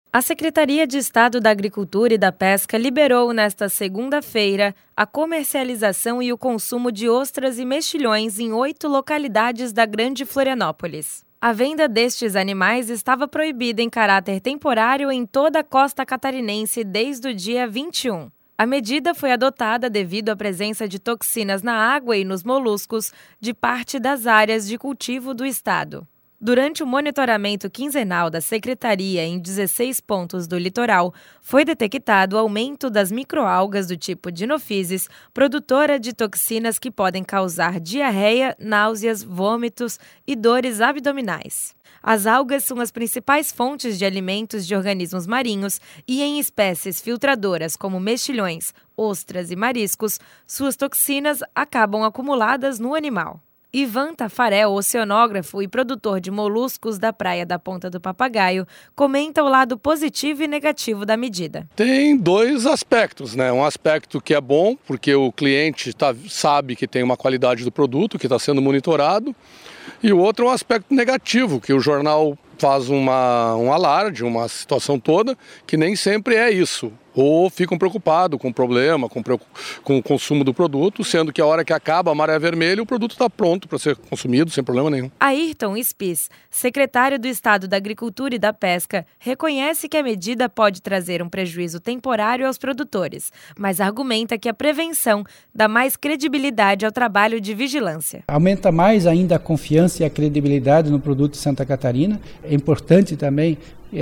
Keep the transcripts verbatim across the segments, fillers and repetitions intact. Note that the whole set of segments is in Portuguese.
A Secretaria de Estado da Agricultura e da Pesca liberou nesta segunda-feira a comercialização e o consumo de ostras e mexilhões em oito localidades da Grande Florianópolis. A venda destes animais estava proibida em caráter temporário em toda a costa catarinense desde o dia vinte e um. A medida foi adotada devido à presença de toxinas na água e nos moluscos de parte das áreas de cultivo do estado. Durante o monitoramento quinzenal da Secretaria em dezesseis pontos do litoral, foi detectado aumento das microalgas do tipo Dinophysis, produtora de toxinas que podem causar diarreia, náuseas, vômitos e dores abdominais. As algas são as principais fontes de alimentos de organismos marinhos e em espécies filtradoras como mexilhões, ostras e mariscos, suas toxinas acabam acumuladas no animal. Ivan Tafarel, oceanógrafo e produtor de moluscos da Praia da Ponta do Papagaio, comenta o lado positivo e negativo da medida. Tem dois aspectos, né? Um aspecto que é bom, porque o cliente tá, sabe que tem uma qualidade do produto, que está sendo monitorado, e o outro é um aspecto negativo, que o jornal faz uma, um alarde, uma situação toda, que nem sempre é isso. Ou ficam preocupados com o problema, com, com o consumo do produto, sendo que a hora que acaba a maré vermelha, o produto está pronto para ser consumido sem problema nenhum. Ayrton Spies, secretário do Estado da Agricultura e da Pesca, reconhece que a medida pode trazer um prejuízo temporário aos produtores, mas argumenta que a prevenção dá mais credibilidade ao trabalho de vigilância. Aumenta mais ainda a confiança e a credibilidade no produto de Santa Catarina. É importante também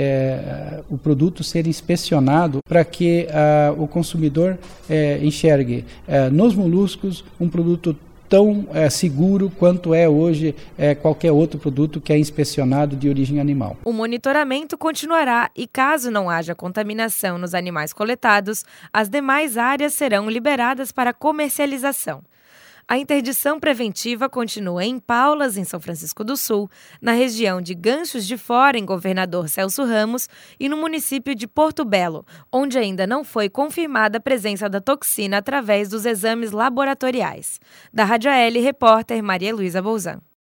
É, o produto ser inspecionado para que uh, o consumidor é, enxergue é, nos moluscos um produto tão é, seguro quanto é hoje é, qualquer outro produto que é inspecionado de origem animal. O monitoramento continuará e, caso não haja contaminação nos animais coletados, as demais áreas serão liberadas para comercialização. A interdição preventiva continua em Paulas, em São Francisco do Sul, na região de Ganchos de Fora, em Governador Celso Ramos, e no município de Porto Belo, onde ainda não foi confirmada a presença da toxina através dos exames laboratoriais. Da Rádio A L, repórter Maria Luísa Bolzan.